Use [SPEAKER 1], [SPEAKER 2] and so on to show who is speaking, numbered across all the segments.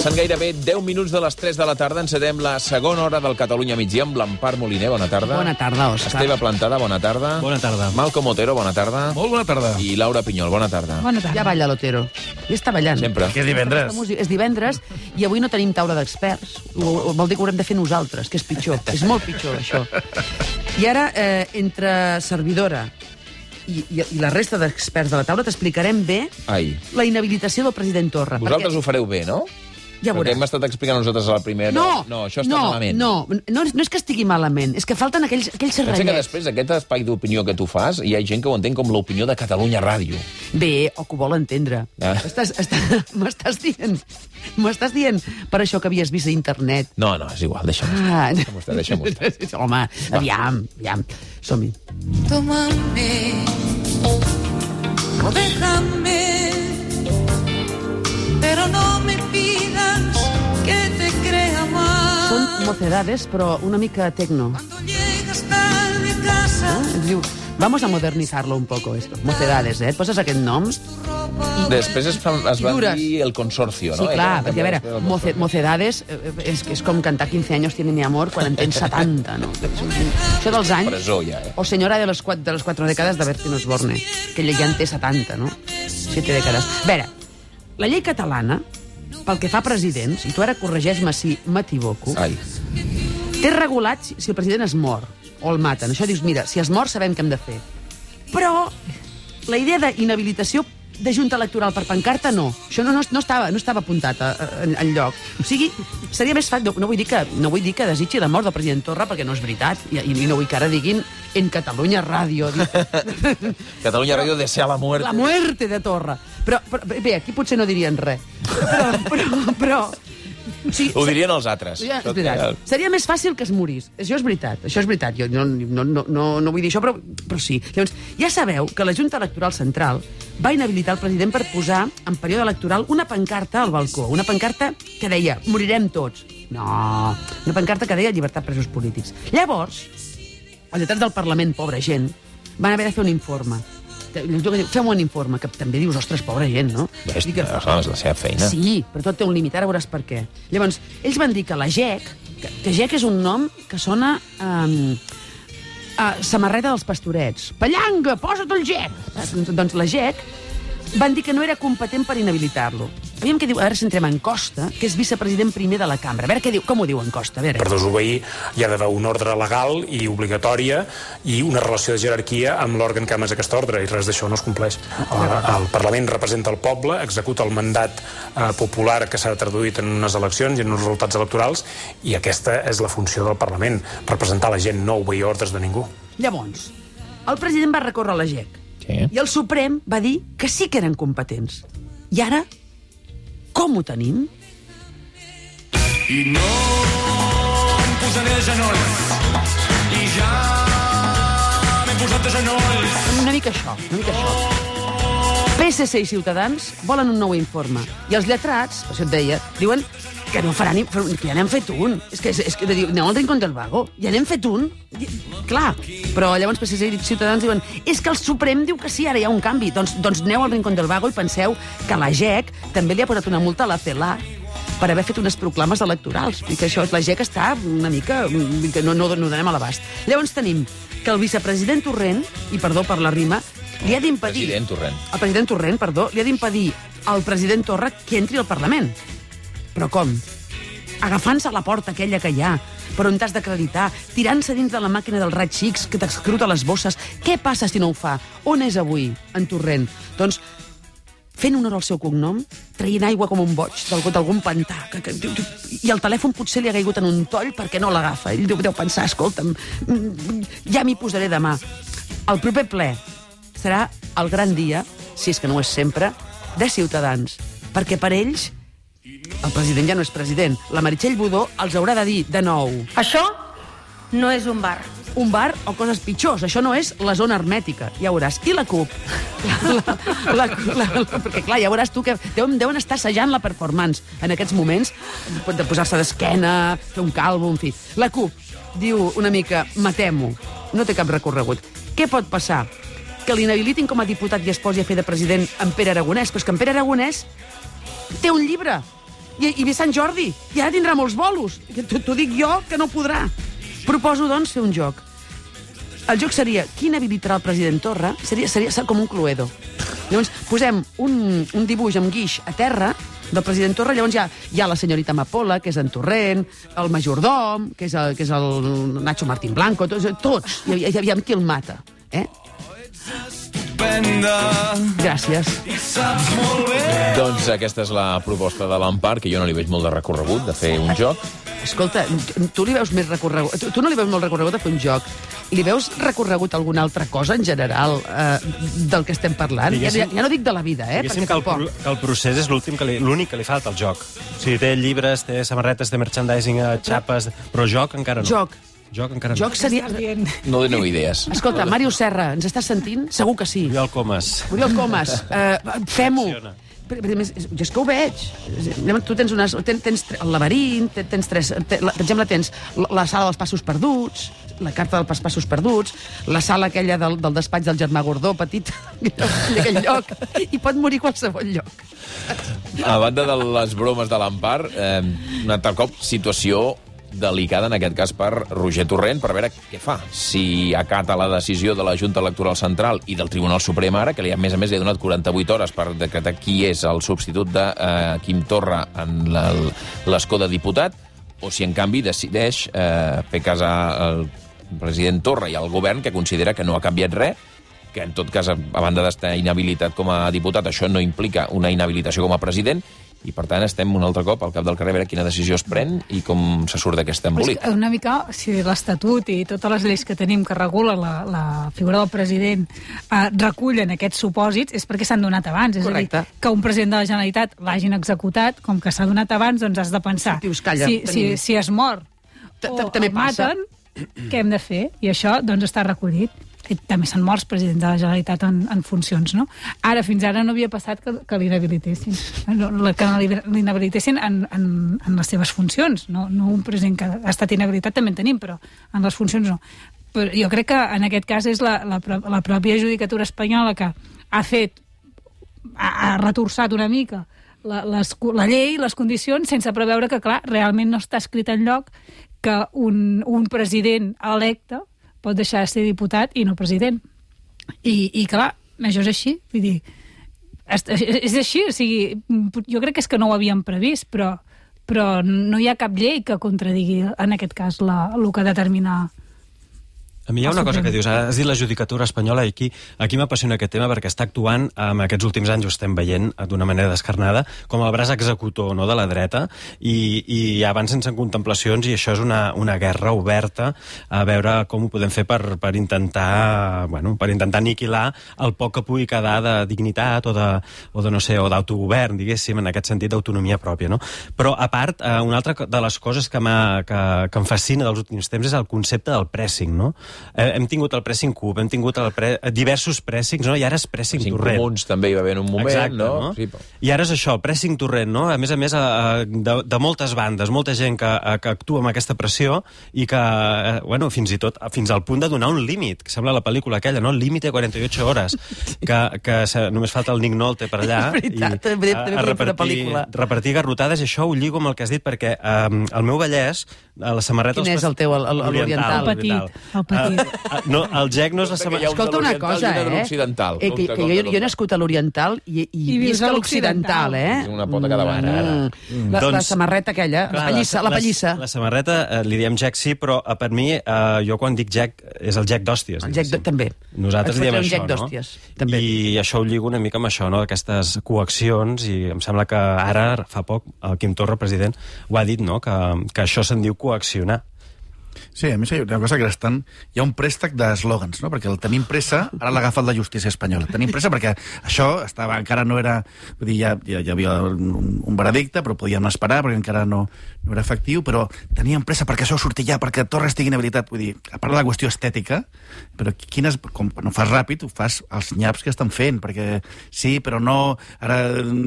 [SPEAKER 1] Passen gairebé 10 minuts de les 3 de la tarda. Encetem la segona hora del Catalunya migdia amb l'Empar Moliner. Bona tarda.
[SPEAKER 2] Bona tarda, Òscar.
[SPEAKER 1] Esteve Plantada, bona tarda.
[SPEAKER 3] Bona tarda.
[SPEAKER 1] Malcom Otero, bona tarda.
[SPEAKER 3] Molt bona tarda.
[SPEAKER 1] I Laura Pinyol, bona tarda.
[SPEAKER 2] Bona tarda. Ja balla l'Otero. Ja està ballant.
[SPEAKER 1] Sempre.
[SPEAKER 3] Que és divendres.
[SPEAKER 2] És divendres i avui no tenim taula d'experts. Vol dir que ho haurem de fer nosaltres, que és pitjor. És molt pitjor, això. I ara, entre servidora i la resta d'experts de la taula, t'explicarem bé la inhabilitació del president Torra.
[SPEAKER 1] Vosaltres ho fareu bé, no?
[SPEAKER 2] Ja veuràs.
[SPEAKER 1] Perquè hem estat explicant nosaltres a la primera... No, això està malament.
[SPEAKER 2] No és que estigui malament, és que falten aquells serrellets.
[SPEAKER 1] Pensa que després d'aquest espai d'opinió que tu fas, hi ha gent que ho entén com l'opinió de Catalunya Ràdio.
[SPEAKER 2] Bé, o que ho vol entendre. M'estàs dient per això que havies vist a internet.
[SPEAKER 1] No, és igual, deixa'm estar. Deixa'm estar.
[SPEAKER 2] Home, aviam, som-hi.
[SPEAKER 4] Tómame o déjame, pero no me pidas que te crea más.
[SPEAKER 2] Són mocedades, però una mica tecno.
[SPEAKER 4] Cuando llegas tarde a casa,
[SPEAKER 2] Ens diu, vamos a modernizarlo un poco, esto. Mocedades, Et poses aquest nom?
[SPEAKER 1] Després es va dir el consorcio, no?
[SPEAKER 2] Sí, clar, perquè a veure, mocedades és com cantar 15 anys tiene mi amor quan en tens 70, no? Això dels anys...
[SPEAKER 1] Presó, ja,
[SPEAKER 2] O senyora de les 4 dècades de Bertín Osborne, que ella ja en té 70, no? 7 dècades. A veure, la llei catalana, pel que fa a presidents, i tu ara corregeix-me si m'equivoco, té regulat si el president es mor o el maten. Això dius, mira, si es mor sabem què hem de fer. Però la idea d'inhabilitació de junta electoral per pancarta, no. Això no estava apuntat enlloc. O sigui, seria més fàcil... No vull dir que desitgi la mort del president Torra, perquè no és veritat, i no vull que ara diguin en Catalunya Ràdio.
[SPEAKER 1] Catalunya Ràdio desea la muerte.
[SPEAKER 2] La muerte de Torra. Però bé, aquí potser no dirien res. Però sí,
[SPEAKER 1] ho dirien els altres.
[SPEAKER 2] Ja, és veritat. Seria més fàcil que es morís. Això és veritat. Jo no vull dir això, però sí. Llavors, ja sabeu que la Junta Electoral Central va inhabilitar el president per posar, en període electoral, una pancarta al balcó. Una pancarta que deia, morirem tots. No, una pancarta que deia llibertat presos polítics. Llavors, els lletrats del Parlament, pobra gent, van haver de fer un informe. Fem un informe, que també dius, ostres, pobra gent, no?
[SPEAKER 1] És la seva feina.
[SPEAKER 2] Sí, però tot té un límit, ara veuràs per què. Llavors, ells van dir que la GEC, que GEC és un nom que sona a samarreta dels pastorets. Pallanga, posa't el GEC! Doncs la GEC van dir que no era competent per inhabilitar-lo. Aviam què diu, a veure si entrem en Costa, que és vicepresident primer de la cambra. A veure què diu, com ho diu en Costa, a veure.
[SPEAKER 5] Per desobeir hi ha d'haver una ordre legal i obligatòria i una relació de jerarquia amb l'òrgan que ha emès aquesta ordre, i res d'això no es compleix. El Parlament representa el poble, executa el mandat popular que s'ha traduït en unes eleccions i en uns resultats electorals, i aquesta és la funció del Parlament, representar la gent, no obeir ordres de ningú.
[SPEAKER 2] Llavors, el president va recórrer a la GEC, i el Suprem va dir que sí que eren competents. I ara, com ho tenim?
[SPEAKER 6] I no em posaré a genolls, i ja m'he posat a genolls.
[SPEAKER 2] Una mica això. PSC i Ciutadans volen un nou informe. I els lletrats, per això et deia, diuen que no faran, que ja n'hem fet un. És que aneu al rincón del vago. Ja n'hem fet un. Clar. Però llavors PSC i Ciutadans diuen és que el Suprem diu que sí, ara hi ha un canvi. Doncs aneu al rincón del vago i penseu que la GEC també li ha posat una multa a la CELA per haver fet unes proclames electorals. I que això, la GEC està una mica... que no donem a l'abast. Llavors tenim que el vicepresident Torrent, i perdó per la rima, li ha d'impedir... El president Torrent, perdó, li ha d'impedir al president Torra que entri al Parlament. Però com? Agafant-se a la porta aquella que hi ha, per on t'has d'acreditar, tirant-se dins de la màquina del raig X que t'excruta les bosses. Què passa si no ho fa? On és avui, en Torrent? Doncs fent honor al seu cognom, traient aigua com un boig d'algun pantà, i el telèfon potser li ha caigut en un toll perquè no l'agafa. Ell deu pensar, escolta'm, ja m'hi posaré demà. El proper ple serà el gran dia, si és que no ho és sempre, de Ciutadans, perquè per ells el president ja no és president. La Meritxell Budó els haurà de dir de nou.
[SPEAKER 7] Això no és un bar.
[SPEAKER 2] Un bar o coses pitjors. Això no és la zona hermètica. Ja veuràs. I la CUP? Perquè, clar, ja veuràs tu que deuen estar assajant la performance en aquests moments, de posar-se d'esquena, fer un calvo, en fi. La CUP diu una mica, matem-ho. No té cap recorregut. Què pot passar? Que l'inhabilitin com a diputat i es posi a fer de president en Pere Aragonès. Però és que en Pere Aragonès té un llibre I ve Sant Jordi, i ara tindrà molts bolos. T'ho dic jo, que no podrà. Proposo, doncs, fer un joc. El joc seria, quin habilitarà el president Torra? Seria com un Cluedo. Llavors, posem un dibuix amb guix a terra del president Torra, llavors hi ha la senyorita Amapola, que és en Torrent, el majordom, que és el Nacho Martín Blanco, tots. I aviam qui el mata. Gràcies.
[SPEAKER 1] Doncs aquesta és la proposta de l'Empar, que jo no li veig molt de recorregut, de fer un joc.
[SPEAKER 2] Escolta, tu li veus més recorregut... Tu no li veus molt recorregut a fer un joc. I li veus recorregut a alguna altra cosa, en general, del que estem parlant? Ja no dic de la vida,
[SPEAKER 3] Diguéssim que el procés és l'únic que li falta al joc. O sigui, té llibres, té samarretes, té merchandising, xapes, però joc encara no. Joc encara no.
[SPEAKER 2] Joc seria...
[SPEAKER 1] No doneu idees.
[SPEAKER 2] Escolta, Màrius Serra, ens estàs sentint? Segur que sí.
[SPEAKER 3] Oriol Comas.
[SPEAKER 2] Fem-ho. Jo és que ho veig. Tu tens el laberint, tens tres... Per exemple, tens la sala dels passos perduts, la carta dels passos perduts, la sala aquella del despatx del germà Gordó, petit, d'aquell lloc, i pot morir a qualsevol lloc.
[SPEAKER 1] A banda de les bromes de l'Empar, un altre cop, situació delicada, en aquest cas, per Roger Torrent, per veure què fa. Si acata la decisió de la Junta Electoral Central i del Tribunal Suprem ara, que a més a més li ha donat 48 hores per decretar qui és el substitut de Quim Torra en l'escó de diputat, o si, en canvi, decideix fer cas al president Torra i al govern, que considera que no ha canviat res, que, en tot cas, a banda d'estar inhabilitat com a diputat, això no implica una inhabilitació com a president, i, per tant, estem un altre cop al cap del carrer a veure quina decisió es pren i com se surt d'aquest embolic.
[SPEAKER 8] Una mica, si l'Estatut i totes les lleis que tenim que regulen la figura del president recullen aquests supòsits, és perquè s'han donat abans.
[SPEAKER 2] Correcte.
[SPEAKER 8] És a dir, que un president de la Generalitat l'hagin executat, com que s'ha donat abans, doncs has de pensar.
[SPEAKER 2] Dius, calla,
[SPEAKER 8] si es mor o el maten, què hem de fer? I això, doncs, està recollit. També s'han morts presidents de la Generalitat en funcions, no? Ara, fins ara no havia passat que l'inhabilitessin. Que l'inhabilitessin en les seves funcions. No un president que ha estat inhabilitat, també en tenim, però en les funcions no. Però jo crec que en aquest cas és la pròpia judicatura espanyola que ha retorçat una mica la llei, les condicions, sense preveure que, clar, realment no està escrit enlloc que un president electe pot deixar de ser diputat i no president. I clar, això és així. Vull dir, és així. O sigui, jo crec que és que no ho havíem previst, però no hi ha cap llei que contradigui, en aquest cas, el que determina...
[SPEAKER 3] A mi hi ha una cosa que dius, has dit la judicatura espanyola, i aquí m'apassiona aquest tema perquè està actuant, en aquests últims anys ho estem veient d'una manera descarnada, com el braç executor, no, de la dreta, i abans sense contemplacions, i això és una guerra oberta a veure com ho podem fer per intentar aniquilar el poc que pugui quedar de dignitat o de no sé, o d'autogovern, diguéssim, en aquest sentit d'autonomia pròpia, no? Però, a part, una altra de les coses que em fascina dels últims temps és el concepte del pressing, no? Hem tingut el pressing cub, hem tingut diversos pressings, no? I ara és pressing Torrent.
[SPEAKER 1] Comuns també hi va haver en un moment, exacte, no? Sí, però... I
[SPEAKER 3] ara és això, pressing Torrent, no? A més, de moltes bandes, molta gent que actua amb aquesta pressió i que, fins i tot, fins al punt de donar un límit, que sembla la pel·lícula aquella, no? Límite 48 hores, que només falta el Nick Nolte per allà.
[SPEAKER 2] És veritat,
[SPEAKER 3] repartir garrotades, i això ho lligo amb el que has dit, perquè al meu Vallès, a la samarreta...
[SPEAKER 2] Quin és el teu, l'oriental?
[SPEAKER 8] El petit.
[SPEAKER 3] No, el GEC no és la samarreta...
[SPEAKER 2] Escolta una cosa, que jo he nascut a l'oriental i visc a l'occidental,
[SPEAKER 1] Una pota cada banda.
[SPEAKER 2] La samarreta aquella, la pallissa.
[SPEAKER 3] La samarreta, li diem GEC sí, però per mi, jo quan dic GEC, és el GEC d'hòsties.
[SPEAKER 2] El GEC també.
[SPEAKER 3] Nosaltres diem això, no?
[SPEAKER 2] També.
[SPEAKER 3] I això ho lligo una mica amb això, no? Aquestes coaccions, i em sembla que ara, fa poc, el Quim Torra, president, ho ha dit, no? Que això se'n diu coaccionar.
[SPEAKER 9] Sí, a més hi ha una cosa que hi ha un préstec d'eslògans, no? Perquè el tenim pressa, ara l'ha agafat la justícia espanyola. Tenim pressa perquè això encara no era... Vull dir, ja hi havia un veredicte, però podíem esperar perquè encara no era efectiu, però teníem pressa perquè això surti ja, perquè Torra estigui inhabilitat. Vull dir, a part de la qüestió estètica, però com no ho fas ràpid, ho fas als nyaps que estan fent, perquè sí, però no... Ara...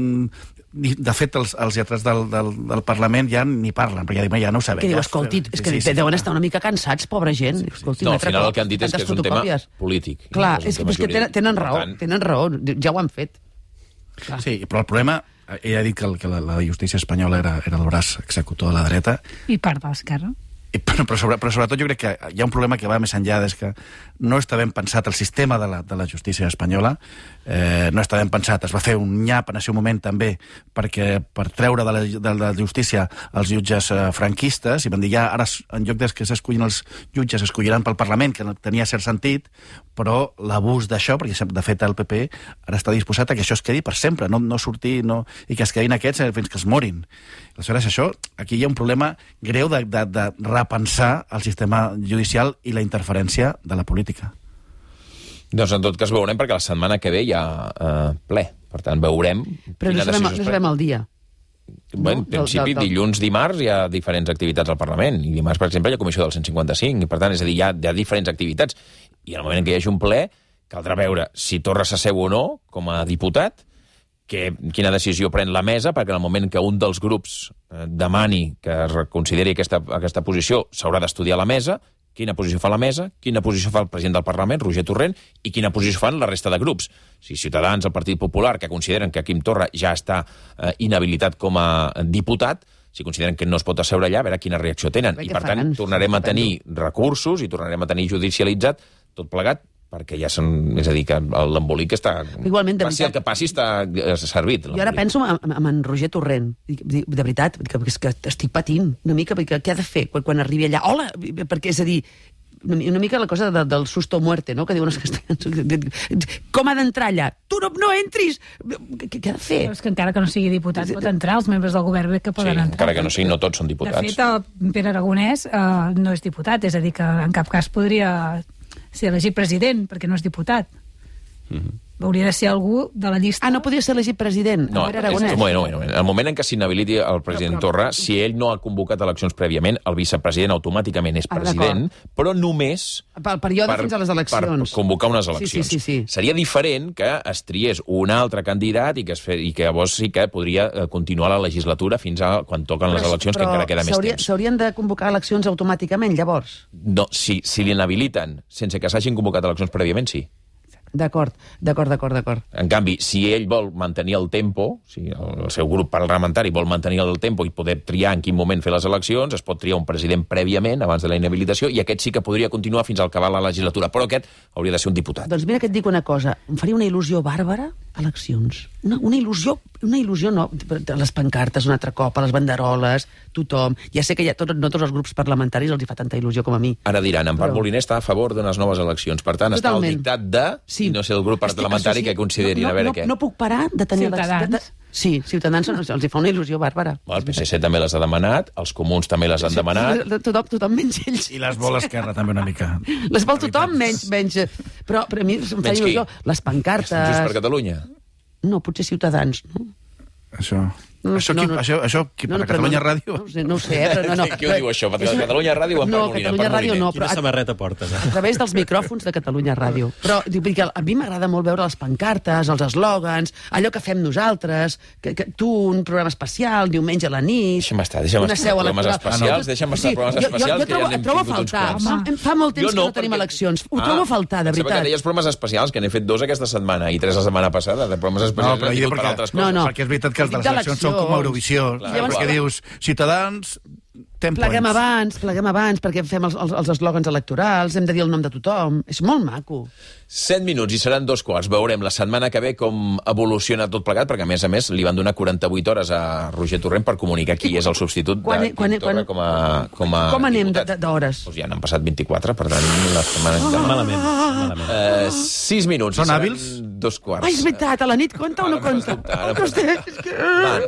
[SPEAKER 9] De fet, els lletrats del Parlament ja ni parlen, perquè ja no ho sabem.
[SPEAKER 2] Que diu, escolti, és que deuen estar una mica cansats, pobra gent.
[SPEAKER 1] No, al final el que han dit és que és un tema polític.
[SPEAKER 2] Clar, és que tenen raó, ja ho han fet.
[SPEAKER 9] Sí, però el problema ell ha dit que la justícia espanyola era el braç executor de la dreta.
[SPEAKER 8] I part de l'esquerra.
[SPEAKER 9] Però sobretot jo crec que hi ha un problema que va més enllà, és que no està ben pensat el sistema de la justícia espanyola, no està ben pensat. Es va fer un nyap en aquest moment també per treure de la justícia els jutges franquistes, i van dir ja ara en lloc que s'escollin els jutges escolliran pel Parlament, que tenia cert sentit, però l'abús d'això, perquè de fet el PP ara està disposat a que això es quedi per sempre, no sortir i que es quedin aquests fins que es morin. Aleshores, això, aquí hi ha un problema greu de repensar el sistema judicial i la interferència de la política.
[SPEAKER 1] Doncs en tot cas veurem, perquè la setmana que ve hi ha ple. Per tant, veurem...
[SPEAKER 2] Però no sabem el dia.
[SPEAKER 1] Bé, en principi, dilluns, dimarts hi ha diferents activitats al Parlament. I dimarts, per exemple, hi ha comissió del 155. I per tant, és a dir, hi ha diferents activitats. I en el moment en què hi hagi un ple, caldrà veure si Torra s'asseu o no com a diputat, quina decisió pren la mesa, perquè en el moment que un dels grups demani que es reconsideri aquesta posició, s'haurà d'estudiar la mesa, quina posició fa la mesa, quina posició fa el president del Parlament, Roger Torrent, i quina posició fan la resta de grups. Si Ciutadans, el Partit Popular, que consideren que Quim Torra ja està inhabilitat com a diputat, si consideren que no es pot asseure allà, a veure quina reacció tenen. I, per tant, tornarem a tenir recursos i tornarem a tenir judicialitzat tot plegat, perquè ja són... És a dir, que l'embolic està...
[SPEAKER 2] Igualment, de
[SPEAKER 1] passi el que passi, està servit.
[SPEAKER 2] Jo ara penso en en Roger Torrent. De veritat, que estic patint una mica, perquè què ha de fer quan arribi allà? Hola! Perquè, és a dir, una mica la cosa del susto o muerte, no?, que diuen els castellans. Com ha d'entrar allà? Tu no entris! Què ha de fer?
[SPEAKER 8] Però és que encara que no sigui diputat pot entrar, els membres del govern que poden entrar.
[SPEAKER 1] Encara que no sigui, no tots són diputats.
[SPEAKER 8] De fet, el Pere Aragonès no és diputat, és a dir, que en cap cas podria ser elegit president, perquè no és diputat. Hauria de ser algú de la llista...
[SPEAKER 2] no podia ser elegit president?
[SPEAKER 1] No, el moment en què s'inhabiliti el president Torra, si ell no ha convocat eleccions prèviament, el vicepresident automàticament és president, però només...
[SPEAKER 2] Pel període fins a les eleccions.
[SPEAKER 1] Per convocar unes eleccions.
[SPEAKER 2] Sí.
[SPEAKER 1] Seria diferent que es triés un altre candidat i que llavors sí que podria continuar la legislatura fins a quan toquen les eleccions, que encara queda més temps.
[SPEAKER 2] S'haurien de convocar eleccions automàticament, llavors?
[SPEAKER 1] No, si l'inhabiliten sense que s'hagin convocat eleccions prèviament, sí.
[SPEAKER 2] D'acord.
[SPEAKER 1] En canvi, si ell vol mantenir el tempo, si el seu grup parlamentari vol mantenir el tempo i poder triar en quin moment fer les eleccions, es pot triar un president prèviament, abans de la inhabilitació, i aquest sí que podria continuar fins al acabar la legislatura, però aquest hauria de ser un diputat.
[SPEAKER 2] Doncs mira que et dic una cosa, em faria una il·lusió bàrbara, eleccions. Una il·lusió no, les pancartes un altre cop, a les banderoles, tothom. Ja sé que no tots els grups parlamentaris els hi fa tanta il·lusió com a mi.
[SPEAKER 1] Ara diran, Empar Moliner està a favor d'unes noves eleccions, per tant, està al dictat de... I no sé el grup parlamentari que considerin, a veure què.
[SPEAKER 2] No puc parar de tenir...
[SPEAKER 8] Ciutadans.
[SPEAKER 2] Sí, Ciutadans els hi fa una il·lusió bàrbara.
[SPEAKER 1] El PSC també les ha demanat, els comuns també les han demanat.
[SPEAKER 2] Tothom menys ells.
[SPEAKER 9] I les vol Esquerra també una mica.
[SPEAKER 2] Les vol tothom menys. Però a mi em fa il·lusió. Les pancartes...
[SPEAKER 1] Junts per Catalunya?
[SPEAKER 2] No, potser Ciutadans, no?
[SPEAKER 9] Això per Catalunya Ràdio?
[SPEAKER 2] No ho sé, però no.
[SPEAKER 1] Qui ho diu, això? Per Catalunya Ràdio o en
[SPEAKER 2] No, Catalunya Ràdio no.
[SPEAKER 3] Quina samarreta portes?
[SPEAKER 2] A través dels micròfons de Catalunya Ràdio. Però a mi m'agrada molt veure les pancartes, els eslògans, allò que fem nosaltres, que tu, un programa especial, diumenge a la nit...
[SPEAKER 1] Deixa'm estar, programes especials, que ja n'hem tingut uns quants.
[SPEAKER 2] Fa molt temps que no tenim eleccions. Ho trobo a faltar, de veritat.
[SPEAKER 1] Que deies programes especials, que n'he fet 2 aquesta setmana i 3 la setmana passada, de programes especials que hem tingut per altres coses.
[SPEAKER 9] Perquè és veritat que els de les eleccions són com Eurovisió, perquè dius, Ciutadans...
[SPEAKER 2] Pleguem abans, perquè fem els eslògans electorals, hem de dir el nom de tothom. És molt maco.
[SPEAKER 1] 7 minuts i seran 2:15. Veurem la setmana que ve com evoluciona tot plegat, perquè a més li van donar 48 hores a Roger Torrent per comunicar qui és el substitut de Quim Torra com a
[SPEAKER 2] com anem d'hores?
[SPEAKER 1] Doncs ja n'han passat 24, per tant, la setmana...
[SPEAKER 3] Malament.
[SPEAKER 1] 6 minuts.
[SPEAKER 9] Són hàbils?
[SPEAKER 1] 2:15.
[SPEAKER 2] Ai, és veritat, a la nit compta o no compta?
[SPEAKER 1] Va,